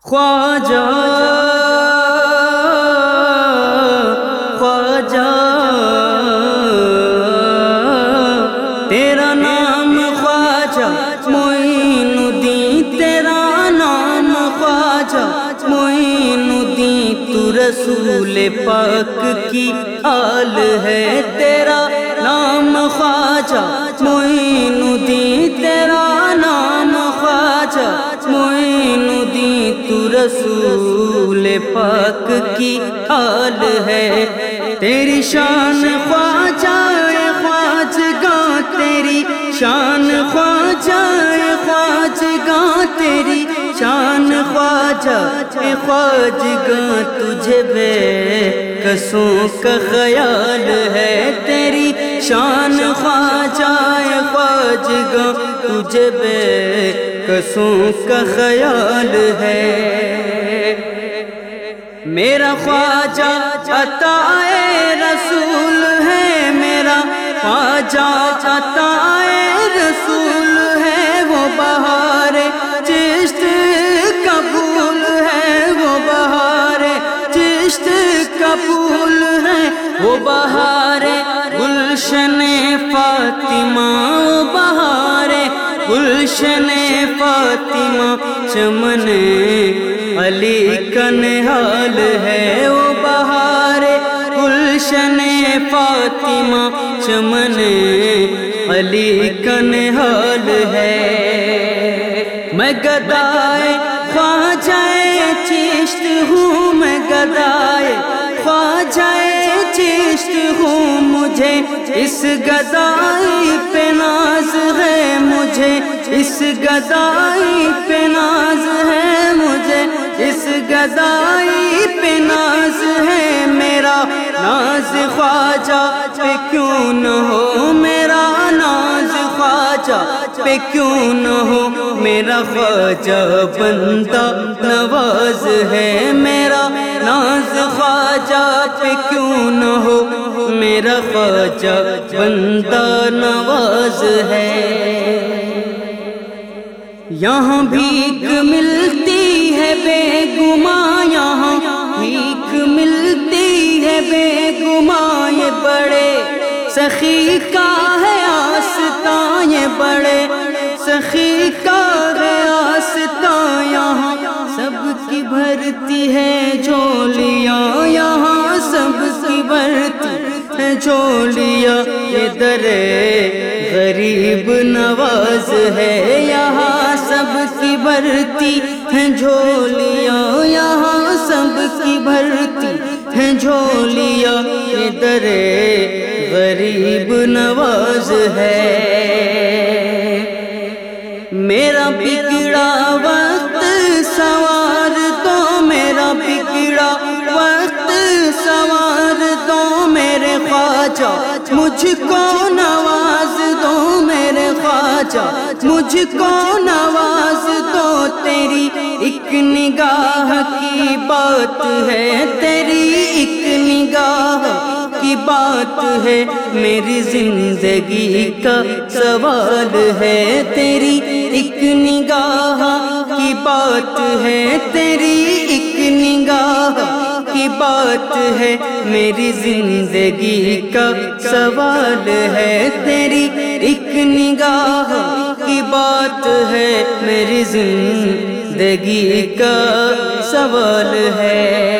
خواجہ خواجہ تیرا نام خواجہ معین الدین، تیرا نام خواجہ معین الدین، تو رسول پاک کی آل ہے، تیرا نام خواجہ معین الدین، تیرا نام خواجہ معین الدین، تو رسول پاک کی آل ہے، تیری شان خواجہ خواجگاں، تیری شان خواجہ خواجگاں، تیری شان خواجہ خواجگاں، تجھے بے کسوں کا خیال ہے، تیری شان خواجہ خواجگاں، تجھے بے کسوں کا خیال ہے۔ میرا خواجہ عطائے رسول ہے، میرا خواجہ عطائے رسول ہے، وہ بہار چشت کا پھول ہے، وہ بہار چشت کا پھول ہے، وہ بہار گلشن فاطمہ، وہ بہار گلشن فاطمہ، چمن علی کا نہال ہے، وہ بہار گلشن فاطمہ، چمن علی کا نہال ہے۔ میں گدائے خواجہ چشت ہوں، میں گدائے خواجہ چشت ہوں، مجھے اس گدائی پہ ناز ہے، مجھے اس گدائی پہ ناز ہے، مجھے اس گدائی پہ ناز ہے، میرا ناز خواجہ پہ کیوں نہ ہو، میرا ناز خواجہ پہ کیوں نہ ہو، میرا خواجہ بندہ نواز ہے، میرا ناز خواجہ پہ کیوں نہ ہو، میرا خواجہ بندہ نواز ہے۔ یہاں بھیک ملتی ہے بے گماں، یہاں بھیک ملتی ہے بے گماں، یہ بڑے سخی کا ہے آستاں، یہ بڑے سخی کا ہے آستاں، یہاں سب کی بھرتی ہے جھولیاں، یہاں سب کی بھرتی ہے جھولیاں، یہ در غریب نواز ہے، یہاں سب کی بھرتی ہے جھولیاں، یہاں سب کی بھرتی ہے جھولیاں، یہ در غریب نواز ہے۔ میرا بگڑا وقت سوار دو، میرا بگڑا وقت سوار دو، میرے خواجہ مجھ کو نواز دو، میرے خواجہ مجھ کو نواز دو، تیری ایک نگاہ کی بات ہے، تیری ایک نگاہ کی بات ہے، میری زندگی کا سوال ہے، تیری ایک نگاہ کی بات ہے، تیری ایک نگاہ کی بات ہے، میری زندگی کا سوال ہے، تیری ایک نگاہ کی بات ہے، میری زندگی کا سوال ہے۔